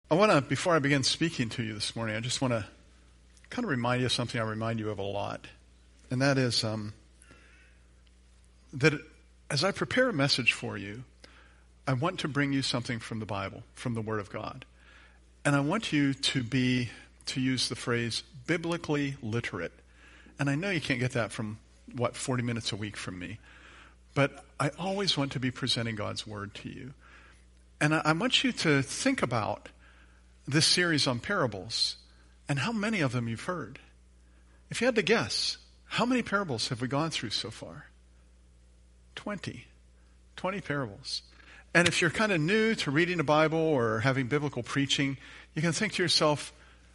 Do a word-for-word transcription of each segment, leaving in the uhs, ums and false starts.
I want to, before I begin speaking to you this morning, I just want to kind of remind you of something I remind you of a lot. And that is um, that as I prepare a message for you, I want to bring you something from the Bible, from the Word of God. And I want you to be, to use the phrase, biblically literate. And I know you can't get that from, what, forty minutes a week from me. But I always want to be presenting God's Word to you. And I, I want you to think about this series on parables and how many of them you've heard. If you had to guess, how many parables have we gone through so far? Twenty. Twenty parables. And if you're kind of new to reading the Bible or having biblical preaching, you can think to yourself,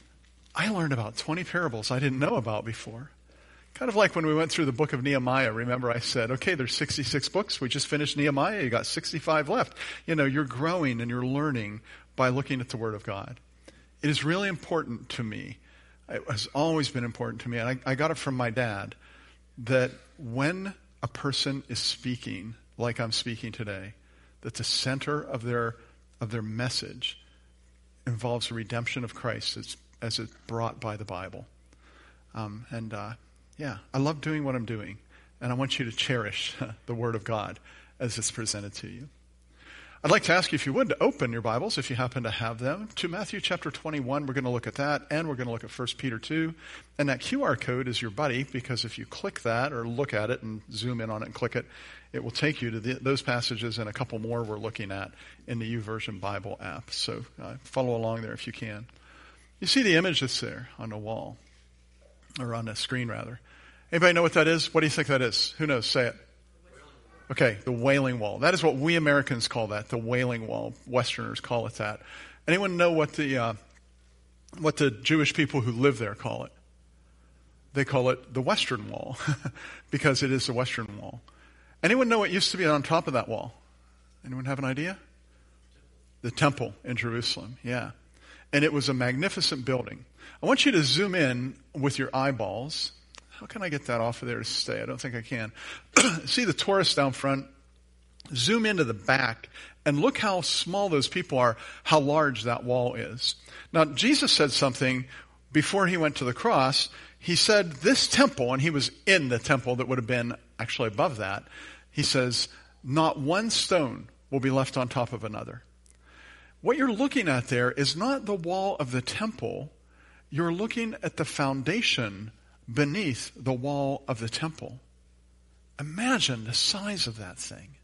I learned about twenty parables I didn't know about before. Kind of like when we went through the book of Nehemiah. Remember I said, okay, there's sixty-six books. We just finished Nehemiah. You got sixty-five left. You know, you're growing and you're learning by looking at the Word of God. It is really important to me. It has always been important to me. And I, I got it from my dad that when a person is speaking like I'm speaking today, that the center of their of their message involves the redemption of Christ as, as it's brought by the Bible. Um, and uh, yeah, I love doing what I'm doing. And I want you to cherish the Word of God as it's presented to you. I'd like to ask you, if you would, to open your Bibles, if you happen to have them, to Matthew chapter twenty-one. We're going to look at that, and we're going to look at First Peter two. And that Q R code is your buddy, because if you click that or look at it and zoom in on it and click it, it will take you to the, those passages and a couple more we're looking at in the YouVersion Bible app. So uh, follow along there if you can. You see the image that's there on the wall, or on the screen, rather. Anybody know what that is? What do you think that is? Who knows? Say it. Okay, the Wailing Wall. That is what we Americans call that, the Wailing Wall. Westerners call it that. Anyone know what the uh, what the Jewish people who live there call it? They call it the Western Wall, because it is the Western Wall. Anyone know what used to be on top of that wall? Anyone have an idea? The temple in Jerusalem, yeah. And it was a magnificent building. I want you to zoom in with your eyeballs. How can I get that off of there to stay? I don't think I can. See the tourists down front? Zoom into the back and look how small those people are, how large that wall is. Now, Jesus said something before he went to the cross. He said this temple, and he was in the temple that would have been actually above that. He says, not one stone will be left on top of another. What you're looking at there is not the wall of the temple. You're looking at the foundation beneath the wall of the temple. Imagine the size of that thing.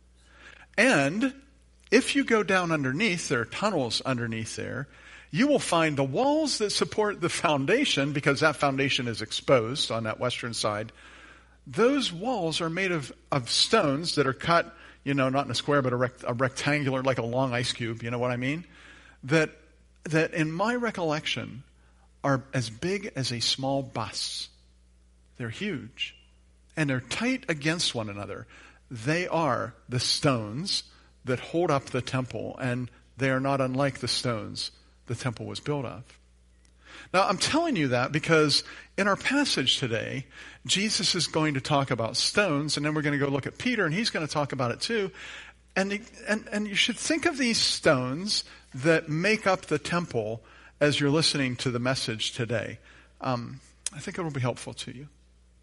And if you go down underneath, there are tunnels underneath there, you will find the walls that support the foundation, because that foundation is exposed on that western side. Those walls are made of, of stones that are cut, you know, not in a square, but a, rect, a rectangular, like a long ice cube, you know what I mean? That, that in my recollection are as big as a small bus. They're huge. And they're tight against one another. They are the stones that hold up the temple, and they are not unlike the stones the temple was built of. Now, I'm telling you that because in our passage today, Jesus is going to talk about stones, and then we're going to go look at Peter, and he's going to talk about it too. And, and, and you should think of these stones that make up the temple as you're listening to the message today. Um, I think it will be helpful to you.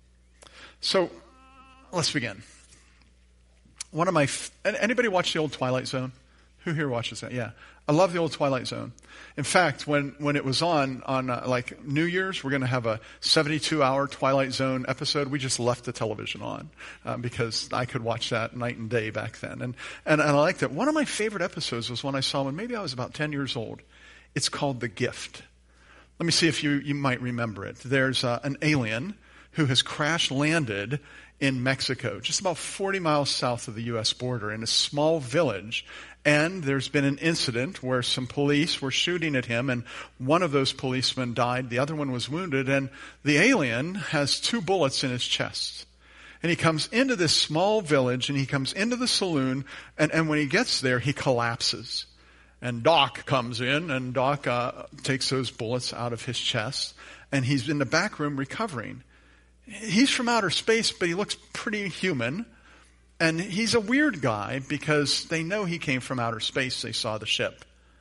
So, let's begin. One of my, f- anybody watch the old Twilight Zone? Who here watches that? Yeah. I love the old Twilight Zone. In fact, when, when it was on, on uh, like New Year's, we're going to have a seventy-two hour Twilight Zone episode. We just left the television on uh, because I could watch that night and day back then. And, and, and I liked it. One of my favorite episodes was one I saw when maybe I was about ten years old. It's called The Gift. Let me see if you, you might remember it. There's uh, an alien who has crash landed in Mexico, just about forty miles south of the U S border, in a small village. And there's been an incident where some police were shooting at him, and one of those policemen died, the other one was wounded, and the alien has two bullets in his chest. And he comes into this small village, and he comes into the saloon, and, and when he gets there, he collapses. And Doc comes in, and Doc uh, takes those bullets out of his chest, and he's in the back room recovering. He's from outer space, but he looks pretty human. And he's a weird guy because they know he came from outer space. They saw the ship.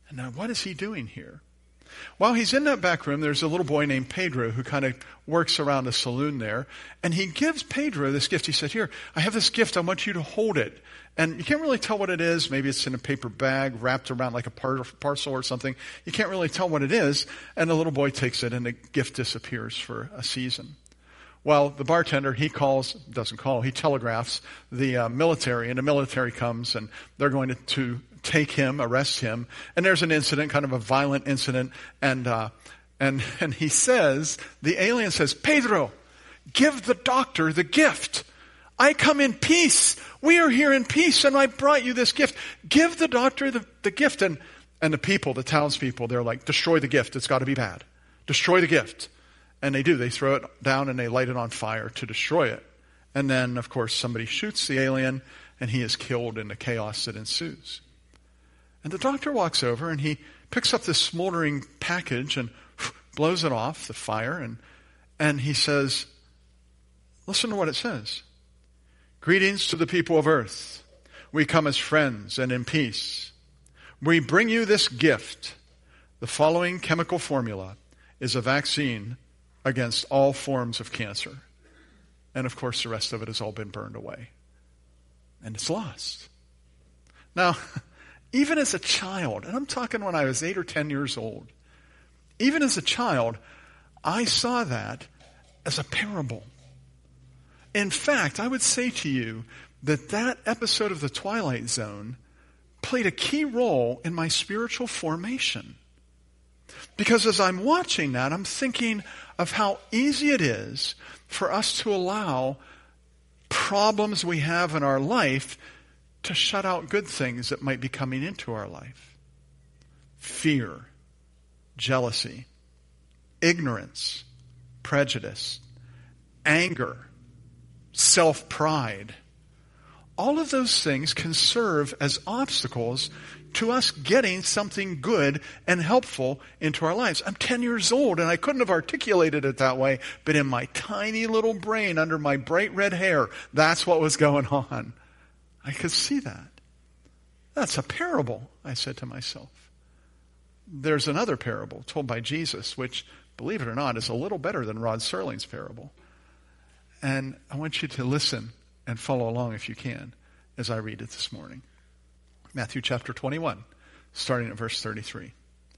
And now what is he doing here? While he's in that back room, there's a little boy named Pedro who kind of works around a saloon there. And he gives Pedro this gift. He said, here, I have this gift. I want you to hold it. And you can't really tell what it is. Maybe it's in a paper bag wrapped around like a par- parcel or something. You can't really tell what it is. And the little boy takes it and the gift disappears for a season. Well, the bartender, he calls, doesn't call, he telegraphs the uh, military, and the military comes, and they're going to, to take him, arrest him. And there's an incident, kind of a violent incident, and uh, and and he says, the alien says, Pedro, give the doctor the gift. I come in peace. We are here in peace, and I brought you this gift. Give the doctor the, the gift. And, and the people, the townspeople, they're like, destroy the gift. It's got to be bad. Destroy the gift. And they do. They throw it down and they light it on fire to destroy it. And then, of course, somebody shoots the alien and he is killed in the chaos that ensues. And the doctor walks over and he picks up this smoldering package and blows it off, the fire, and, and he says, listen to what it says. Greetings to the people of earth. We come as friends and in peace. We bring you this gift. The following chemical formula is a vaccine against all forms of cancer. And of course, the rest of it has all been burned away. And it's lost. Now, even as a child, and I'm talking when I was eight or ten years old, even as a child, I saw that as a parable. In fact, I would say to you that that episode of The Twilight Zone played a key role in my spiritual formation. Because as I'm watching that, I'm thinking of how easy it is for us to allow problems we have in our life to shut out good things that might be coming into our life. Fear, jealousy, ignorance, prejudice, anger, self-pride. All of those things can serve as obstacles to us getting something good and helpful into our lives. I'm ten years old and I couldn't have articulated it that way, but in my tiny little brain under my bright red hair, that's what was going on. I could see that. That's a parable, I said to myself. There's another parable told by Jesus, which, believe it or not, is a little better than Rod Serling's parable. And I want you to listen and follow along if you can as I read it this morning. Matthew chapter twenty-one, starting at verse thirty-three.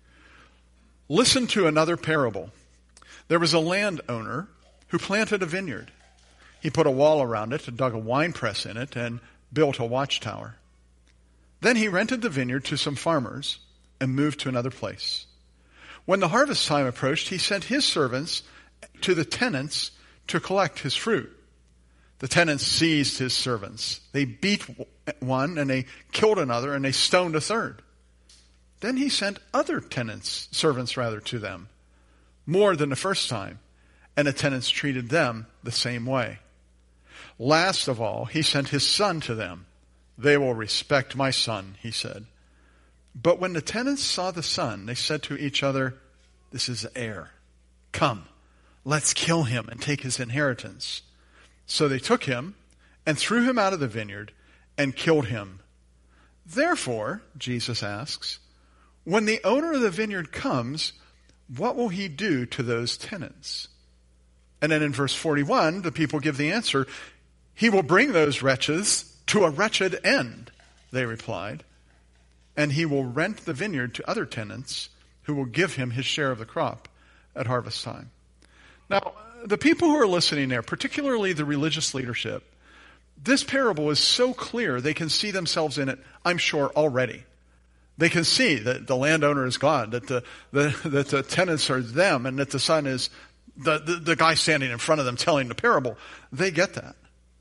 Listen to another parable. There was a landowner who planted a vineyard. He put a wall around it, dug a wine press in it, and built a watchtower. Then he rented the vineyard to some farmers and moved to another place. When the harvest time approached, he sent his servants to the tenants to collect his fruit. The tenants seized his servants. They beat one and they killed another and they stoned a third. Then he sent other tenants, servants rather, to them, more than the first time, and the tenants treated them the same way. Last of all, he sent his son to them. They will respect my son, he said. But when the tenants saw the son, they said to each other, this is the heir. Come, let's kill him and take his inheritance. So they took him and threw him out of the vineyard and killed him. Therefore, Jesus asks, when the owner of the vineyard comes, what will he do to those tenants? And then in verse forty-one, the people give the answer, he will bring those wretches to a wretched end, they replied, and he will rent the vineyard to other tenants who will give him his share of the crop at harvest time. Now, the people who are listening there, particularly the religious leadership, this parable is so clear they can see themselves in it, I'm sure, already. They can see that the landowner is God, that the, the, that the tenants are them, and that the son is the, the, the guy standing in front of them telling the parable. They get that.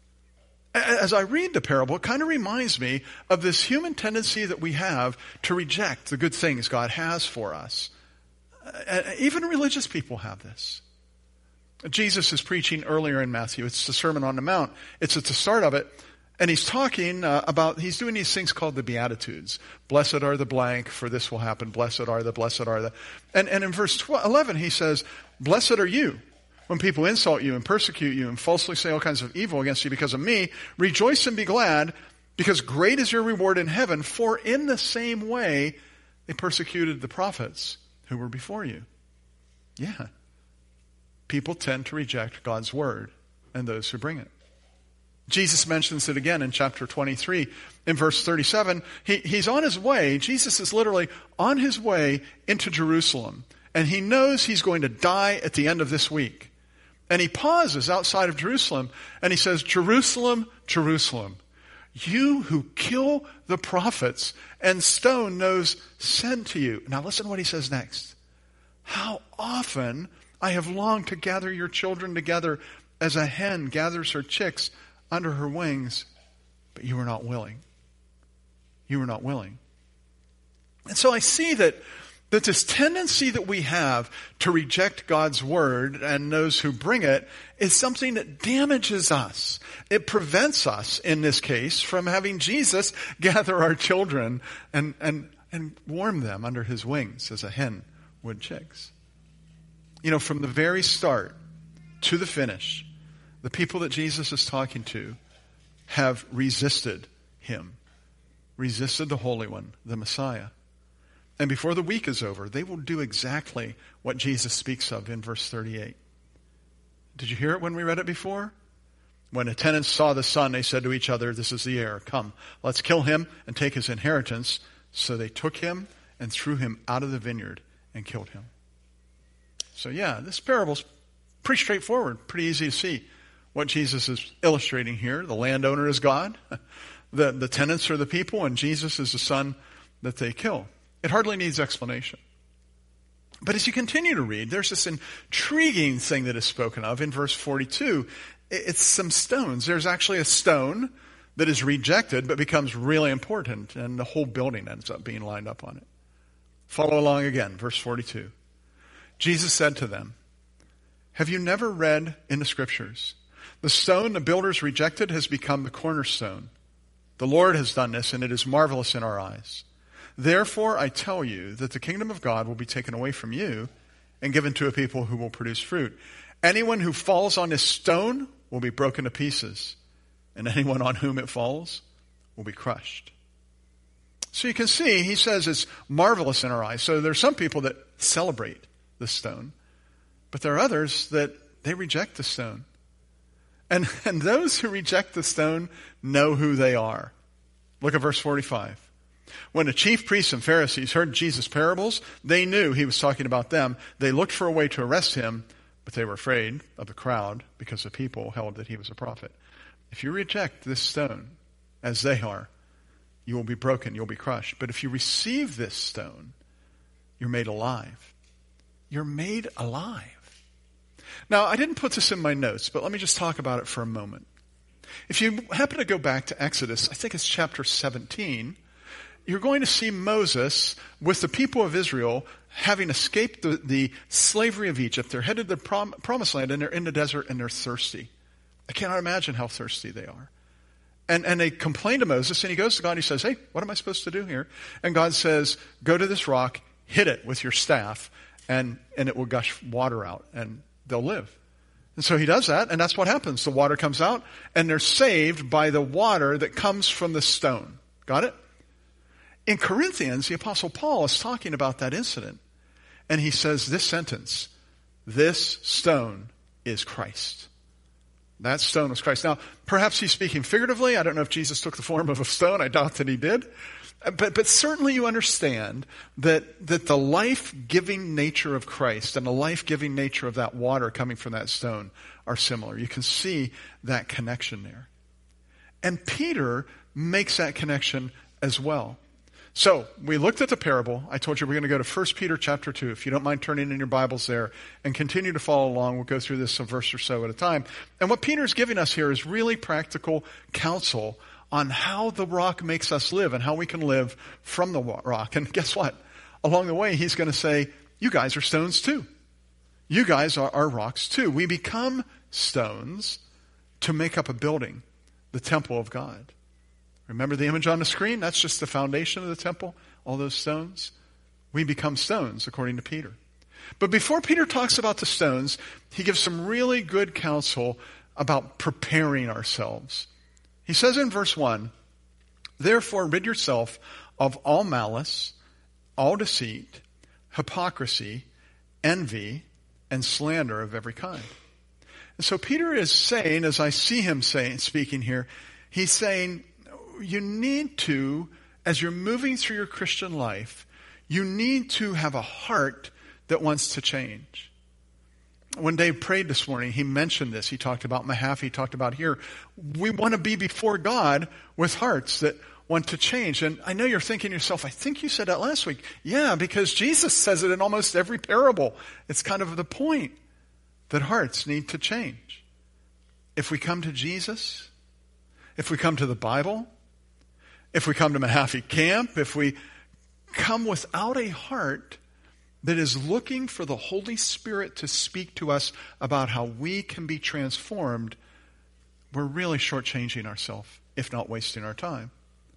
As I read the parable, it kind of reminds me of this human tendency that we have to reject the good things God has for us. Even religious people have this. Jesus is preaching earlier in Matthew. It's the Sermon on the Mount. It's at the start of it. And he's talking uh, about, he's doing these things called the Beatitudes. Blessed are the blank, for this will happen. Blessed are the, blessed are the. And, and in verse eleven, he says, blessed are you when people insult you and persecute you and falsely say all kinds of evil against you because of me. Rejoice and be glad, because great is your reward in heaven. For in the same way They persecuted the prophets who were before you. Yeah. People tend to reject God's word and those who bring it. Jesus mentions it again in chapter twenty-three. In verse thirty-seven, he, he's on his way. Jesus is literally on his way into Jerusalem. And he knows he's going to die at the end of this week. And he pauses outside of Jerusalem and he says, Jerusalem, Jerusalem, you who kill the prophets and stone those sent to you. Now listen to what he says next. How often I have longed to gather your children together as a hen gathers her chicks under her wings, but you were not willing. You were not willing. And so I see that, that this tendency that we have to reject God's word and those who bring it is something that damages us. It prevents us, in this case, from having Jesus gather our children and, and, and warm them under his wings as a hen would chicks. You know, from the very start to the finish, the people that Jesus is talking to have resisted him, resisted the Holy One, the Messiah. And before the week is over, they will do exactly what Jesus speaks of in verse thirty-eight. Did you hear it when we read it before? When the tenants saw the son, they said to each other, this is the heir. Come, let's kill him and take his inheritance. So they took him and threw him out of the vineyard and killed him. So yeah, this parable's pretty straightforward, pretty easy to see what Jesus is illustrating here. The landowner is God. The, the tenants are the people, and Jesus is the son that they kill. It hardly needs explanation. But as you continue to read, there's this intriguing thing that is spoken of in verse forty-two. It's some stones. There's actually a stone that is rejected but becomes really important, and the whole building ends up being lined up on it. Follow along again, verse forty-two. Jesus said to them, have you never read in the scriptures, the stone the builders rejected has become the cornerstone. The Lord has done this, and it is marvelous in our eyes. Therefore, I tell you that the kingdom of God will be taken away from you and given to a people who will produce fruit. Anyone who falls on this stone will be broken to pieces, and anyone on whom it falls will be crushed. So you can see, he says it's marvelous in our eyes. So there's some people that celebrate the stone, but there are others that they reject the stone. And, and those who reject the stone know who they are. Look at verse forty-five. When the chief priests and Pharisees heard Jesus' parables, they knew he was talking about them. They looked for a way to arrest him, but they were afraid of the crowd because the people held that he was a prophet. If you reject this stone, as they are, you will be broken, you'll be crushed. But if you receive this stone, you're made alive. You're made alive. Now, I didn't put this in my notes, but let me just talk about it for a moment. If you happen to go back to Exodus, I think it's chapter seventeen, you're going to see Moses with the people of Israel having escaped the, the slavery of Egypt. They're headed to the prom, promised land, and they're in the desert, and they're thirsty. I cannot imagine how thirsty they are. And, and they complain to Moses, and he goes to God and he says, hey, what am I supposed to do here? And God says, go to this rock, hit it with your staff, and, and it will gush water out, and they'll live. And so he does that, and that's what happens. The water comes out, and they're saved by the water that comes from the stone. Got it? In Corinthians, the Apostle Paul is talking about that incident. And he says this sentence, this stone is Christ. That stone was Christ. Now, perhaps he's speaking figuratively. I don't know if Jesus took the form of a stone. I doubt that he did. But, but certainly you understand that, that the life-giving nature of Christ and the life-giving nature of that water coming from that stone are similar. You can see that connection there. And Peter makes that connection as well. So, we looked at the parable. I told you we're going to go to First Peter chapter two. If you don't mind turning in your Bibles there and continue to follow along, we'll go through this a verse or so at a time. And what Peter's giving us here is really practical counsel on how the rock makes us live and how we can live from the rock. And guess what? Along the way, he's going to say, you guys are stones too. You guys are, are rocks too. We become stones to make up a building, the temple of God. Remember the image on the screen? That's just the foundation of the temple, all those stones. We become stones, according to Peter. But before Peter talks about the stones, he gives some really good counsel about preparing ourselves. He says in verse one, therefore rid yourself of all malice, all deceit, hypocrisy, envy, and slander of every kind. And so Peter is saying, as I see him saying, speaking here, he's saying, you need to, as you're moving through your Christian life, you need to have a heart that wants to change. When Dave prayed this morning, he mentioned this. He talked about Mahaffey, he talked about here. We want to be before God with hearts that want to change. And I know you're thinking to yourself, I think you said that last week. Yeah, because Jesus says it in almost every parable. It's kind of the point that hearts need to change. If we come to Jesus, if we come to the Bible, if we come to Mahaffey Camp, if we come without a heart that is looking for the Holy Spirit to speak to us about how we can be transformed, we're really shortchanging ourselves, if not wasting our time.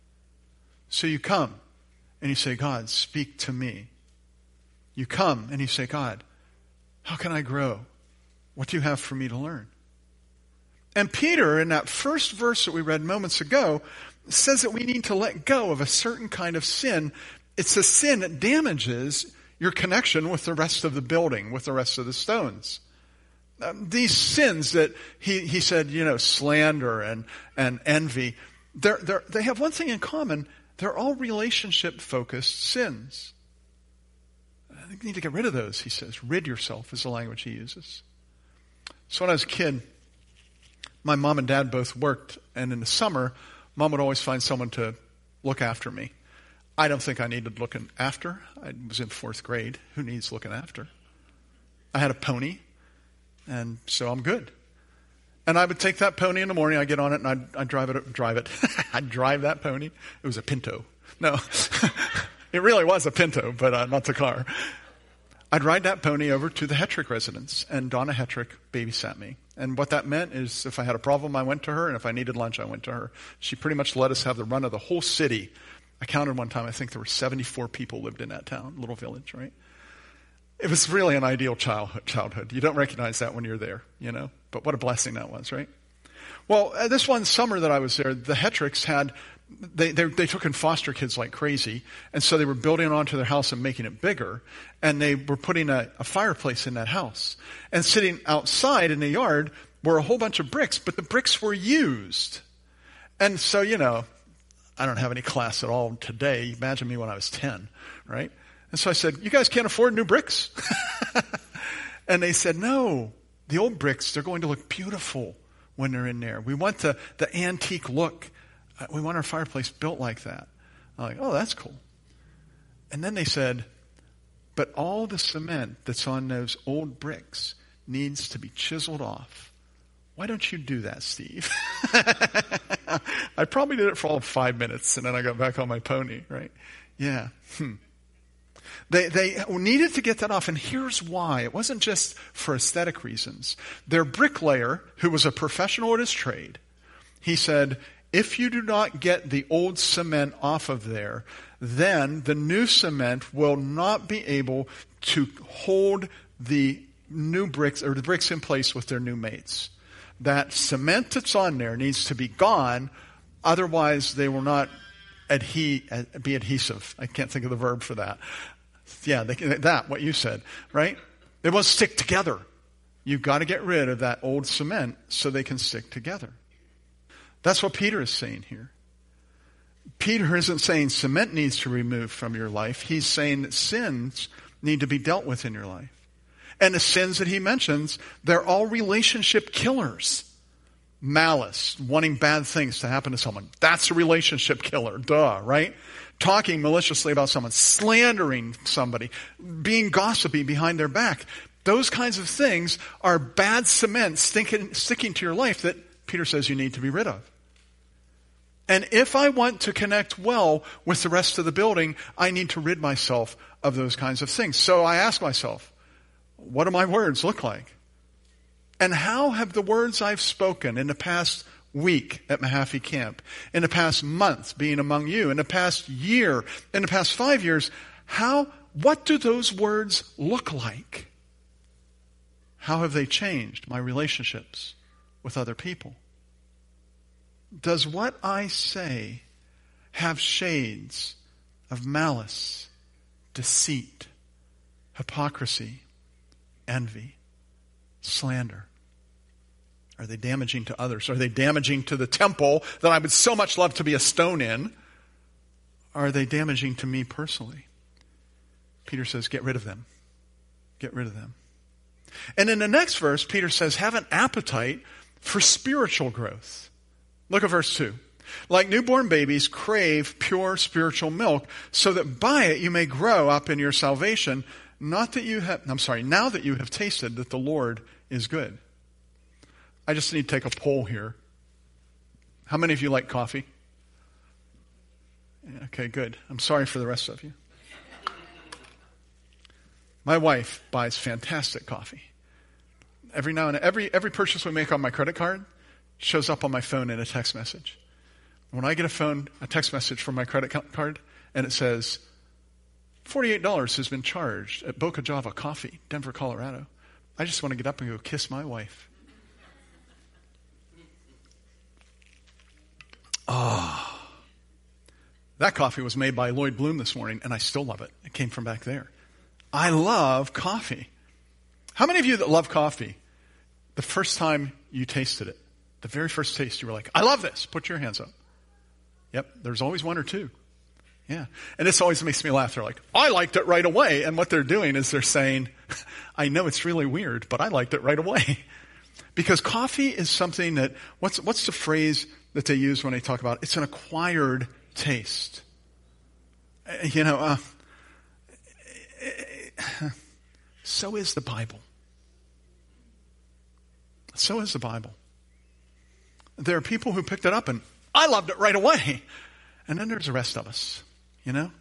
So you come and you say, God, speak to me. You come and you say, God, how can I grow? What do you have for me to learn? And Peter, in that first verse that we read moments ago, says that we need to let go of a certain kind of sin. It's a sin that damages your connection with the rest of the building, with the rest of the stones. Um, these sins that he, he said, you know, slander and, and envy, they're, they're, they have one thing in common. They're all relationship-focused sins. I think you need to get rid of those, he says. Rid yourself is the language he uses. So when I was a kid, my mom and dad both worked, and in the summer, Mom would always find someone to look after me. I don't think I needed looking after. I was in fourth grade. Who needs looking after? I had a pony, and so I'm good. And I would take that pony in the morning, I'd get on it, and I'd, I'd drive it. Drive it. I'd drive that pony. It was a Pinto. No, it really was a Pinto, but uh, not the car. I'd ride that pony over to the Hetrick residence, and Donna Hetrick babysat me. And what that meant is if I had a problem, I went to her, and if I needed lunch, I went to her. She pretty much let us have the run of the whole city. I counted one time, I think there were seventy-four people lived in that town, little village, right? It was really an ideal childhood. childhood. You don't recognize that when you're there, you know? But what a blessing that was, right? Well, uh, this one summer that I was there, the Hetricks had, they, they they took in foster kids like crazy, and so they were building onto their house and making it bigger, and they were putting a, a fireplace in that house. And sitting outside in the yard were a whole bunch of bricks, but the bricks were used. And so, you know, I don't have any class at all today. Imagine me when I was ten, right? And so I said, you guys can't afford new bricks? And they said, no, the old bricks, they're going to look beautiful when they're in there. We want the, the antique look. We want our fireplace built like that. I'm like, oh, that's cool. And then they said, but all the cement that's on those old bricks needs to be chiseled off. Why don't you do that, Steve? I probably did it for all of five minutes, and then I got back on my pony, right? Yeah. Hmm. They, they needed to get that off, and here's why. It wasn't just for aesthetic reasons. Their bricklayer, who was a professional at his trade, he said, if you do not get the old cement off of there, then the new cement will not be able to hold the new bricks, or the bricks in place with their new mates. That cement that's on there needs to be gone, otherwise they will not adhe- be adhesive. I can't think of the verb for that. Yeah, they, that, what you said, right? They won't stick together. You've got to get rid of that old cement so they can stick together. That's what Peter is saying here. Peter isn't saying cement needs to be removed from your life. He's saying that sins need to be dealt with in your life. And the sins that he mentions, they're all relationship killers. Malice, wanting bad things to happen to someone. That's a relationship killer. Duh, right? Talking maliciously about someone, slandering somebody, being gossipy behind their back. Those kinds of things are bad cement sticking, sticking to your life that Peter says you need to be rid of. And if I want to connect well with the rest of the building, I need to rid myself of those kinds of things. So I ask myself, what do my words look like? And how have the words I've spoken in the past week at Mahaffey Camp, in the past month being among you, in the past year, in the past five years, how, what do those words look like? How have they changed my relationships with other people? Does what I say have shades of malice, deceit, hypocrisy, envy, slander? Are they damaging to others? Are they damaging to the temple that I would so much love to be a stone in? Are they damaging to me personally? Peter says, get rid of them. Get rid of them. And in the next verse, Peter says, have an appetite for spiritual growth. Look at verse two. Like newborn babies, crave pure spiritual milk, so that by it you may grow up in your salvation, not that you have, I'm sorry, now that you have tasted that the Lord is good. I just need to take a poll here. How many of you like coffee? Okay, good. I'm sorry for the rest of you. My wife buys fantastic coffee. Every now and then, every, every purchase we make on my credit card shows up on my phone in a text message. When I get a phone, a text message from my credit card, and it says, forty-eight dollars has been charged at Boca Java Coffee, Denver, Colorado. I just want to get up and go kiss my wife. Ah. Oh. That coffee was made by Lloyd Bloom this morning, and I still love it. It came from back there. I love coffee. How many of you that love coffee, the first time you tasted it, the very first taste, you were like, I love this. Put your hands up. Yep, there's always one or two. Yeah. And this always makes me laugh. They're like, I liked it right away. And what they're doing is they're saying, I know it's really weird, but I liked it right away. Because coffee is something that, what's, what's the phrase that they use when they talk about it? It's an acquired taste. You know, uh, so is the Bible. So is the Bible. There are people who picked it up and I loved it right away. And then there's the rest of us, you know?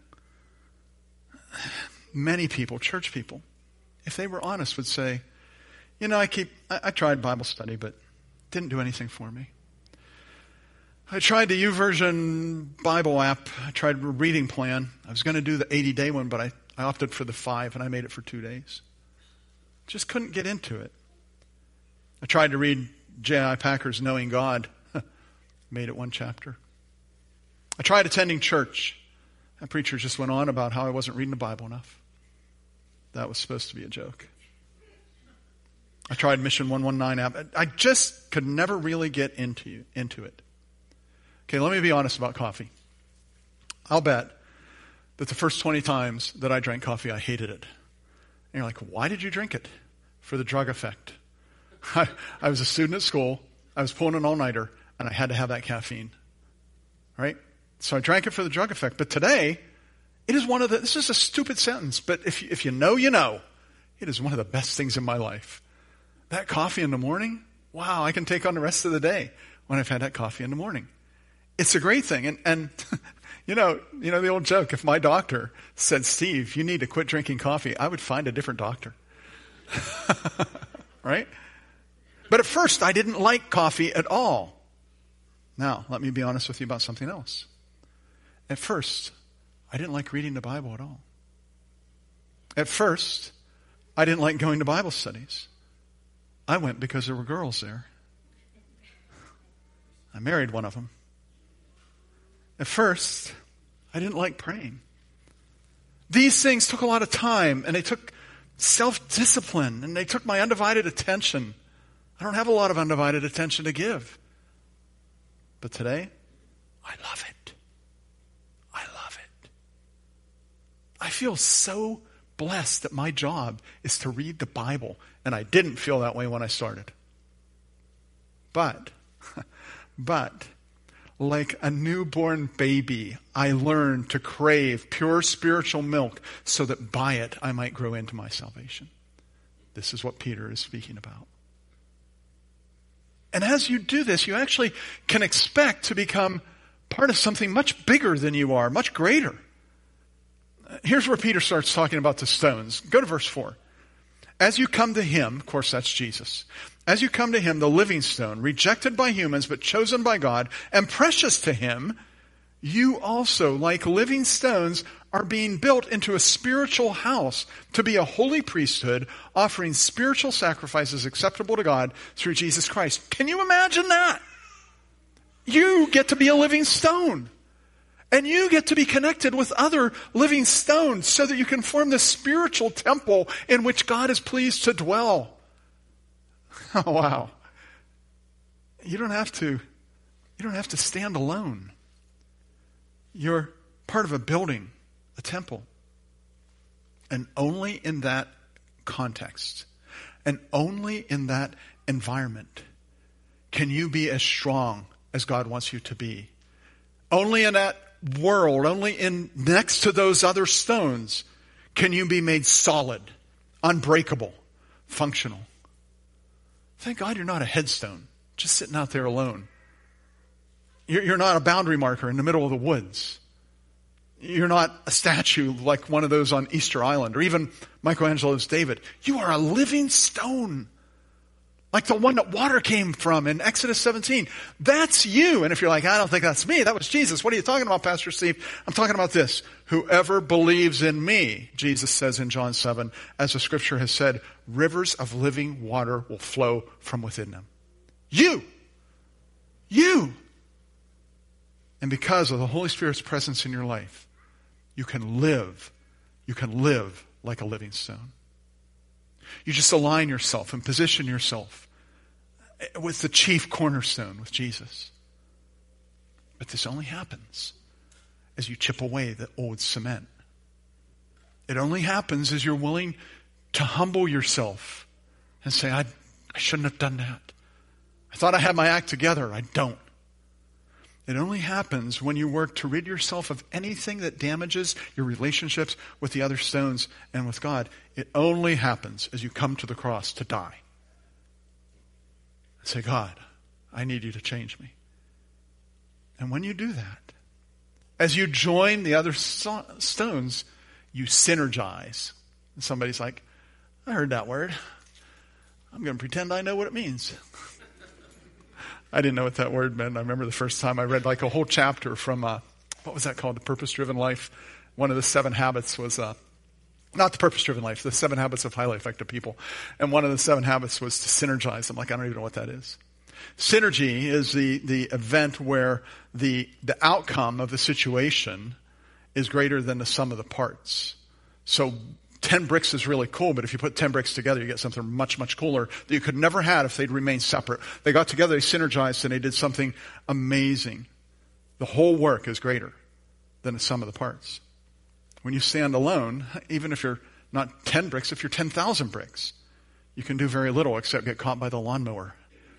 Many people, church people, if they were honest, would say, you know, I keep, I, I tried Bible study, but didn't do anything for me. I tried the YouVersion Bible app. I tried a reading plan. I was going to do the eighty-day one, but I, I opted for the five, and I made it for two days. Just couldn't get into it. I tried to read J I Packer's Knowing God. Made it one chapter. I tried attending church. That preacher just went on about how I wasn't reading the Bible enough. That was supposed to be a joke. I tried Mission one nineteen app. I just could never really get into you, into it. Okay, let me be honest about coffee. I'll bet that the first twenty times that I drank coffee, I hated it. And you're like, why did you drink it? For the drug effect. I, I was a student at school. I was pulling an all-nighter, and I had to have that caffeine. Right? So I drank it for the drug effect. But today, it is one of the, this is a stupid sentence, but if you, if you know, you know. It is one of the best things in my life. That coffee in the morning, wow, I can take on the rest of the day when I've had that coffee in the morning. It's a great thing. And, and you know, you know the old joke, if my doctor said, Steve, you need to quit drinking coffee, I would find a different doctor. Right? But at first, I didn't like coffee at all. Now, let me be honest with you about something else. At first, I didn't like reading the Bible at all. At first, I didn't like going to Bible studies. I went because there were girls there. I married one of them. At first, I didn't like praying. These things took a lot of time, and they took self-discipline, and they took my undivided attention. I don't have a lot of undivided attention to give. But today, I love it. I love it. I feel so blessed that my job is to read the Bible, and I didn't feel that way when I started. But, but, like a newborn baby, I learned to crave pure spiritual milk so that by it I might grow into my salvation. This is what Peter is speaking about. And as you do this, you actually can expect to become part of something much bigger than you are, much greater. Here's where Peter starts talking about the stones. Go to verse four. As you come to him, of course that's Jesus. As you come to him, the living stone, rejected by humans but chosen by God and precious to him, you also, like living stones, are being built into a spiritual house to be a holy priesthood, offering spiritual sacrifices acceptable to God through Jesus Christ. Can you imagine that? You get to be a living stone. And you get to be connected with other living stones so that you can form this spiritual temple in which God is pleased to dwell. Oh, wow. You don't have to, you don't have to stand alone. You're part of a building, a temple. And only in that context, and only in that environment, can you be as strong as God wants you to be. Only in that world, only in next to those other stones, can you be made solid, unbreakable, functional. Thank God you're not a headstone, just sitting out there alone. You're, you're not a boundary marker in the middle of the woods. You're not a statue like one of those on Easter Island, or even Michelangelo's David. You are a living stone. Like the one that water came from in Exodus seventeen. That's you. And if you're like, I don't think that's me, that was Jesus. What are you talking about, Pastor Steve? I'm talking about this. Whoever believes in me, Jesus says in John seven, as the scripture has said, rivers of living water will flow from within them. You. You. And because of the Holy Spirit's presence in your life, you can live. You can live like a living stone. You just align yourself and position yourself with the chief cornerstone, with Jesus. But this only happens as you chip away the old cement. It only happens as you're willing to humble yourself and say, I, I shouldn't have done that. I thought I had my act together. I don't. It only happens when you work to rid yourself of anything that damages your relationships with the other stones and with God. It only happens as you come to the cross to die. And say, God, I need you to change me. And when you do that, as you join the other so- stones, you synergize. And somebody's like, I heard that word. I'm going to pretend I know what it means. I didn't know what that word meant. I remember the first time I read like a whole chapter from, uh, what was that called? The Purpose-Driven Life. One of the seven habits was, uh, not the Purpose-Driven Life, the seven habits of highly effective people. And one of the seven habits was to synergize. I'm like, I don't even know what that is. Synergy is the, the event where the, the outcome of the situation is greater than the sum of the parts. So ten bricks is really cool, but if you put ten bricks together, you get something much, much cooler that you could never have if they'd remained separate. They got together, they synergized, and they did something amazing. The whole work is greater than the sum of the parts. When you stand alone, even if you're not ten bricks, if you're ten thousand bricks, you can do very little except get caught by the lawnmower.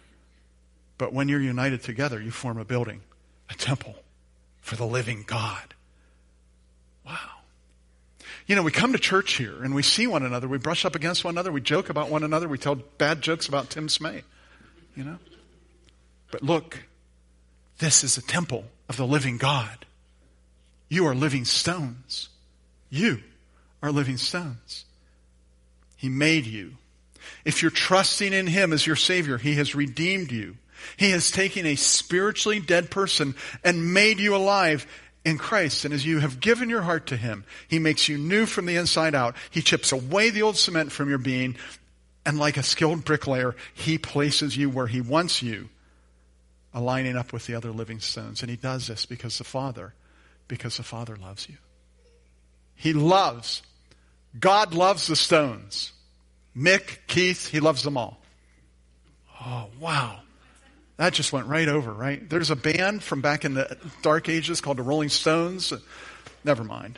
But when you're united together, you form a building, a temple for the living God. Wow. You know, we come to church here and we see one another. We brush up against one another. We joke about one another. We tell bad jokes about Tim Smay, you know. But look, this is a temple of the living God. You are living stones. You are living stones. He made you. If you're trusting in Him as your Savior, He has redeemed you. He has taken a spiritually dead person and made you alive in Christ. And as you have given your heart to Him, He makes you new from the inside out. He chips away the old cement from your being, and like a skilled bricklayer, He places you where He wants you, aligning up with the other living stones. And He does this because the Father, because the Father loves you. He loves. God loves the stones. Mick, Keith, He loves them all. Oh, wow. That just went right over, right? There's a band from back in the dark ages called the Rolling Stones. Never mind.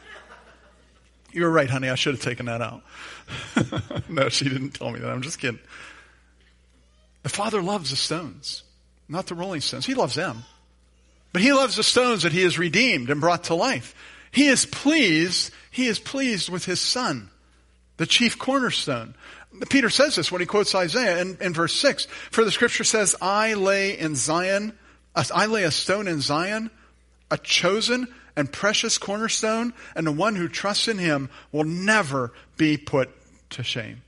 You were right, honey. I should have taken that out. No, she didn't tell me that. I'm just kidding. The Father loves the stones, not the Rolling Stones. He loves them. But He loves the stones that He has redeemed and brought to life. He is pleased. He is pleased with His Son, the chief cornerstone. Peter says this when he quotes Isaiah in, in verse six. For the scripture says, I lay in Zion, I lay a stone in Zion, a chosen and precious cornerstone, and the one who trusts in Him will never be put to shame.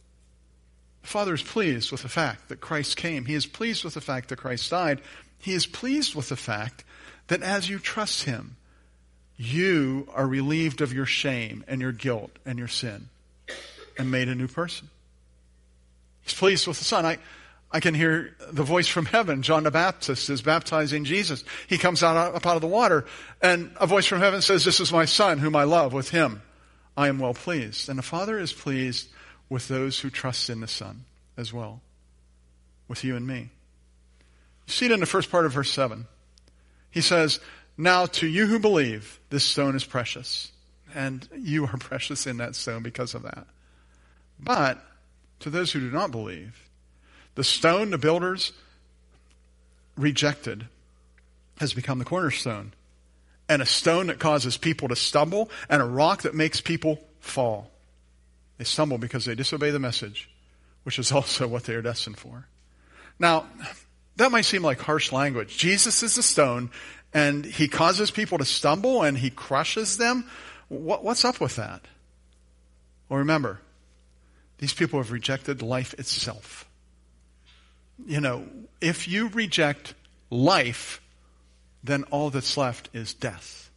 The Father is pleased with the fact that Christ came. He is pleased with the fact that Christ died. He is pleased with the fact that as you trust Him, you are relieved of your shame and your guilt and your sin and made a new person. He's pleased with the Son. I, I can hear the voice from heaven. John the Baptist is baptizing Jesus. He comes out up out of the water, and a voice from heaven says, "This is my Son, whom I love. With him I am well pleased." And the Father is pleased with those who trust in the Son as well, with you and me. You see it in the first part of verse seven. He says, "Now to you who believe, this stone is precious." And you are precious in that stone because of that. But to those who do not believe, the stone the builders rejected has become the cornerstone, and a stone that causes people to stumble, and a rock that makes people fall. They stumble because they disobey the message, which is also what they are destined for. Now, that might seem like harsh language. Jesus is the stone, and he causes people to stumble, and he crushes them. What, what's up with that? Well, remember, these people have rejected life itself. You know, if you reject life, then all that's left is death.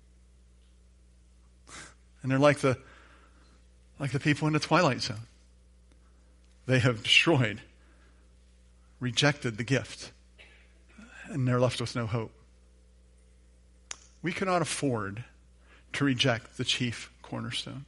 And they're like the like the people in the Twilight Zone. They have destroyed, rejected the gift, and they're left with no hope. We cannot afford to reject the chief cornerstone.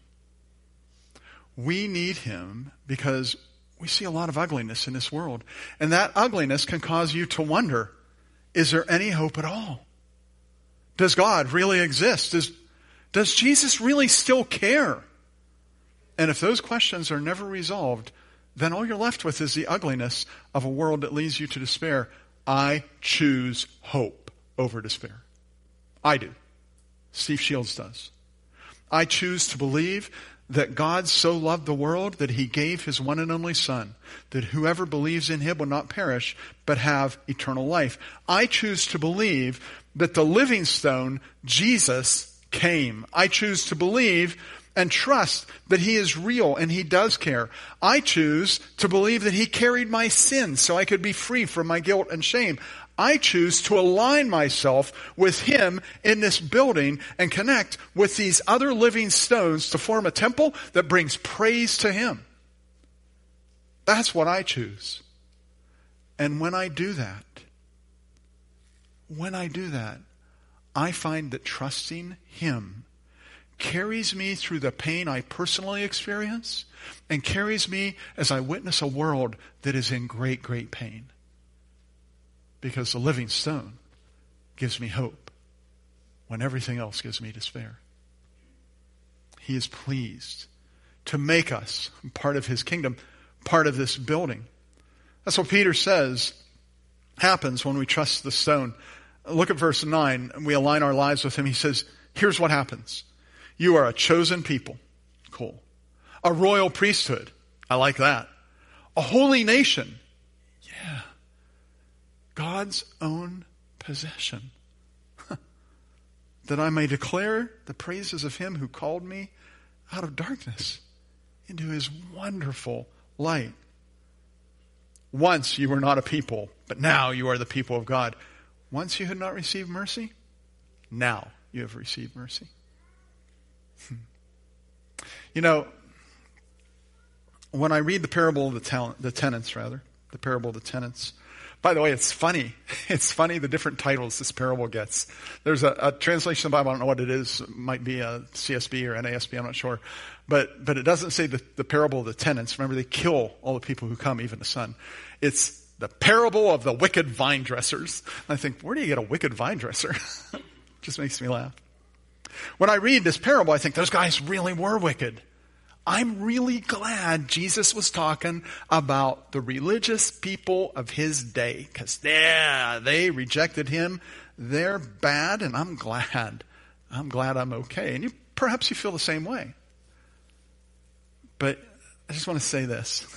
We need him because we see a lot of ugliness in this world. And that ugliness can cause you to wonder, is there any hope at all? Does God really exist? Does, does Jesus really still care? And if those questions are never resolved, then all you're left with is the ugliness of a world that leads you to despair. I choose hope over despair. I do. Steve Shields does. I choose to believe that God so loved the world that he gave his one and only Son, that whoever believes in him will not perish, but have eternal life. I choose to believe that the living stone, Jesus, came. I choose to believe and trust that he is real and he does care. I choose to believe that he carried my sins so I could be free from my guilt and shame. I choose to align myself with him in this building and connect with these other living stones to form a temple that brings praise to him. That's what I choose. And when I do that, when I do that, I find that trusting him carries me through the pain I personally experience and carries me as I witness a world that is in great, great pain. Because the living stone gives me hope when everything else gives me despair. He is pleased to make us part of his kingdom, part of this building. That's what Peter says happens when we trust the stone. Look at verse nine. We align our lives with him. He says, here's what happens. You are a chosen people. Cool. A royal priesthood. I like that. A holy nation. Yeah. God's own possession. That I may declare the praises of him who called me out of darkness into his wonderful light. Once you were not a people, but now you are the people of God. Once you had not received mercy, now you have received mercy. You know, when I read the parable of the, talent, the tenants, rather, the parable of the tenants, by the way, it's funny. It's funny the different titles this parable gets. There's a, a translation of the Bible, I don't know what it is. It might be a C S B or N A S B, I'm not sure. But but it doesn't say the, the parable of the tenants. Remember, they kill all the people who come, even the son. It's the parable of the wicked vine dressers. And I think, where do you get a wicked vine dresser? Just makes me laugh. When I read this parable, I think those guys really were wicked. I'm really glad Jesus was talking about the religious people of his day. Because, yeah, they rejected him. They're bad, and I'm glad. I'm glad I'm okay. And you, perhaps you feel the same way. But I just want to say this.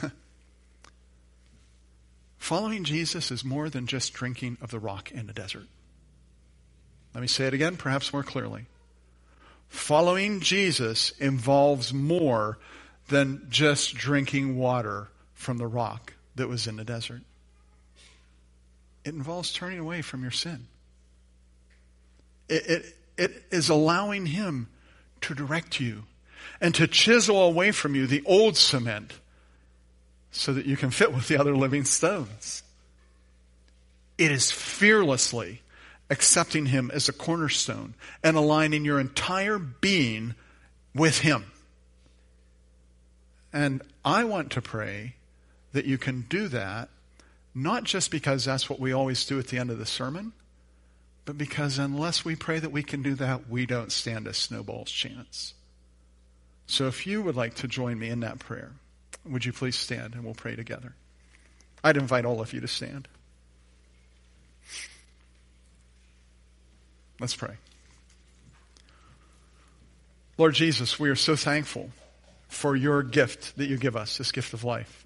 Following Jesus is more than just drinking of the rock in the desert. Let me say it again, perhaps more clearly. Following Jesus involves more than just drinking water from the rock that was in the desert. It involves turning away from your sin. It, it, it is allowing him to direct you and to chisel away from you the old cement so that you can fit with the other living stones. It is fearlessly accepting him as a cornerstone and aligning your entire being with him. And I want to pray that you can do that, not just because that's what we always do at the end of the sermon, but because unless we pray that we can do that, we don't stand a snowball's chance. So if you would like to join me in that prayer, would you please stand and we'll pray together. I'd invite all of you to stand. Let's pray. Lord Jesus, we are so thankful for your gift that you give us, this gift of life.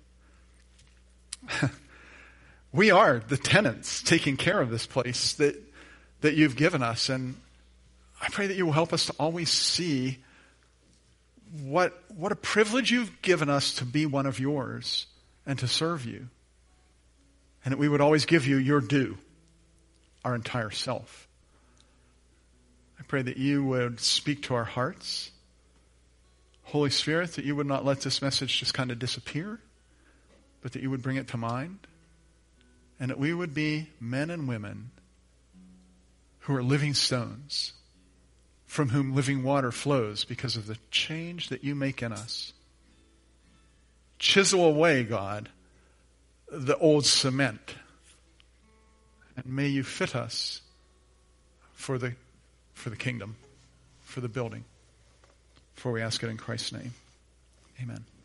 We are the tenants taking care of this place that, that you've given us. And I pray that you will help us to always see what, what a privilege you've given us to be one of yours and to serve you. And that we would always give you your due, our entire self. I pray that you would speak to our hearts. Holy Spirit, that you would not let this message just kind of disappear, but that you would bring it to mind, and that we would be men and women who are living stones, from whom living water flows because of the change that you make in us. Chisel away, God, the old cement, and may you fit us for the for the kingdom, for the building. For we ask it in Christ's name. Amen.